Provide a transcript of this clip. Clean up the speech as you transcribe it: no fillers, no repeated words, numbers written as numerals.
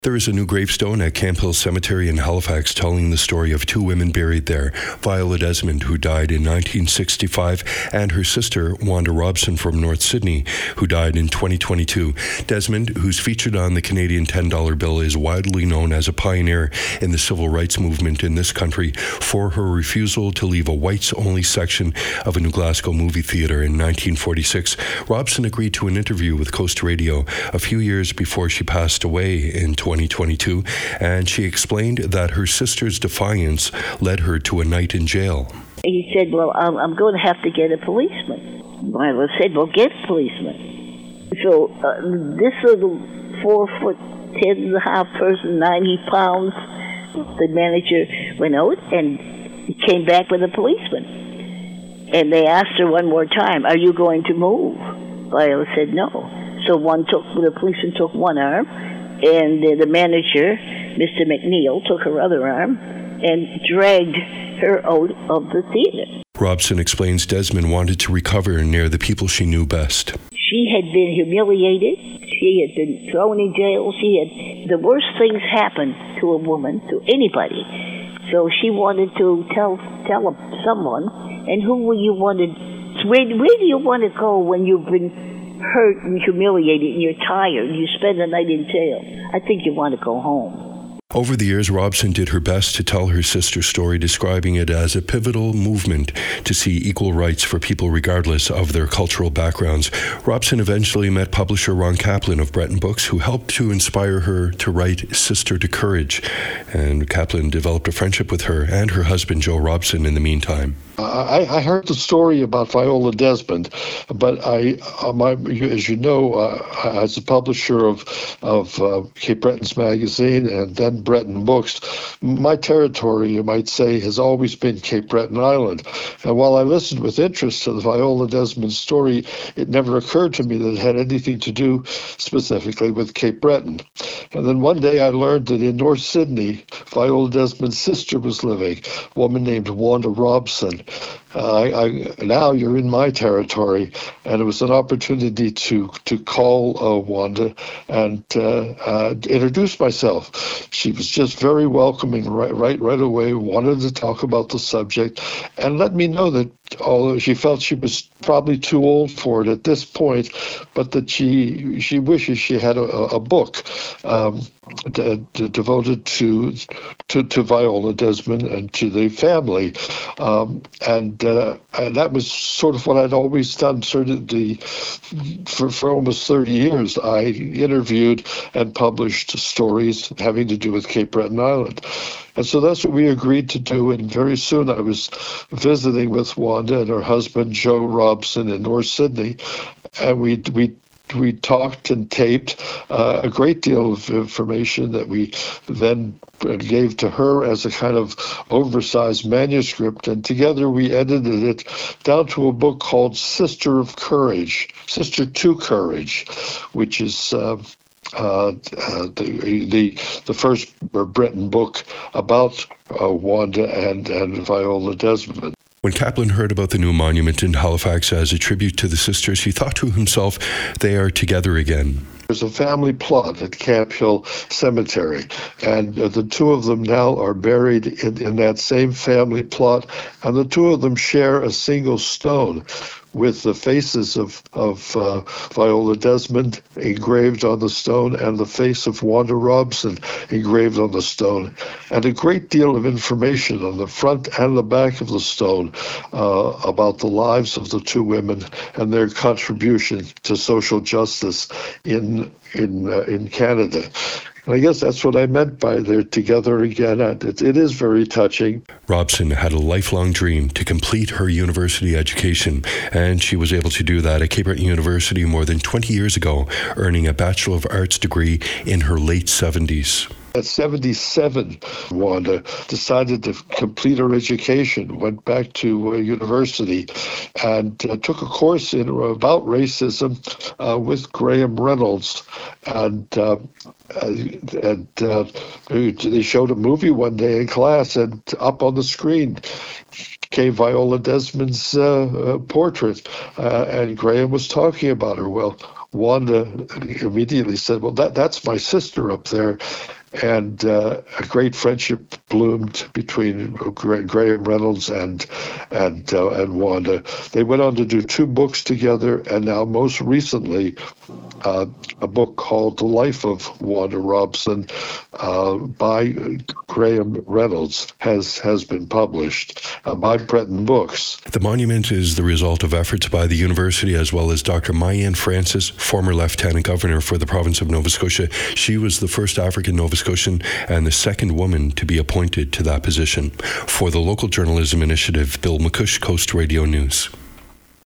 There is a new gravestone at Camp Hill Cemetery in Halifax telling the story of two women buried there, Viola Desmond, who died in 1965, and her sister, Wanda Robson from North Sydney, who died in 2022. Desmond, who's featured on the Canadian $10 bill, is widely known as a pioneer in the civil rights movement in this country for her refusal to leave a whites-only section of a New Glasgow movie theatre in 1946. Robson agreed to an interview with Coast Radio a few years before she passed away in 2022, and she explained that her sister's defiance led her to a night in jail. He said, well, I'm going to have to get a policeman. I said, well, get a policeman. So this little 4'10.5" person, 90 pounds, the manager went out and came back with a policeman. And they asked her one more time, are you going to move? Viola said no. So the policeman took one arm, and the manager, Mr. McNeil, took her other arm and dragged her out of the theater. Robson explains Desmond wanted to recover near the people she knew best. She had been humiliated. She had been thrown in jail. The worst things happen to a woman, to anybody. So she wanted to tell someone, and who will you want to, where do you want to go when you've been hurt and humiliated and you're tired and you spend the night in jail? I think you want to go home. Over the years, Robson did her best to tell her sister's story, describing it as a pivotal movement to see equal rights for people regardless of their cultural backgrounds. Robson eventually met publisher Ron Kaplan of Breton Books, who helped to inspire her to write Sister to Courage. And Kaplan developed a friendship with her and her husband, Joe Robson, in the meantime. I heard the story about Viola Desmond, but as you know, as a publisher of Cape Breton's magazine and then Breton Books, my territory, you might say, has always been Cape Breton Island. And while I listened with interest to the Viola Desmond story, it never occurred to me that it had anything to do specifically with Cape Breton. And then one day I learned that in North Sydney, Viola Desmond's sister was living, a woman named Wanda Robson. Now you're in my territory, and it was an opportunity to call Wanda and introduce myself. She was just very welcoming right away, wanted to talk about the subject, and let me know that although she felt she was probably too old for it at this point, but that she wishes she had a book devoted to Viola Desmond and to the family, and that was sort of what I'd always done. For almost 30 years, I interviewed and published stories having to do with Cape Breton Island. And so that's what we agreed to do, and very soon I was visiting with Wanda and her husband, Joe Robson, in North Sydney, and we talked and taped a great deal of information that we then gave to her as a kind of oversized manuscript, and together we edited it down to a book called Sister to Courage, which is the first Breton book about Wanda and Viola Desmond. When Kaplan heard about the new monument in Halifax as a tribute to the sisters, he thought to himself, they are together again. There's a family plot at Camp Hill Cemetery, and the two of them now are buried in that same family plot, and the two of them share a single stone with the faces of Viola Desmond engraved on the stone and the face of Wanda Robson engraved on the stone, and a great deal of information on the front and the back of the stone about the lives of the two women and their contribution to social justice in Canada. And I guess that's what I meant by they're together again. It is very touching. Robson had a lifelong dream to complete her university education, and she was able to do that at Cape Breton University more than 20 years ago, earning a Bachelor of Arts degree in her late 70s. At 77, Wanda decided to complete her education, went back to university, and took a course about racism with Graham Reynolds. And they showed a movie one day in class, and up on the screen came Viola Desmond's portrait, and Graham was talking about her. Well, Wanda immediately said, well, that's my sister up there. And a great friendship bloomed between Graham Reynolds and Wanda. They went on to do 2 books together, and now most recently, a book called The Life of Wanda Robson by Graham Reynolds has been published by Breton Books. The monument is the result of efforts by the university as well as Dr. My-Ann Francis, former Lieutenant Governor for the province of Nova Scotia. She was the first African Nova Scotian and the second woman to be appointed to that position. For the Local Journalism Initiative, Bill McCush, Coast Radio News.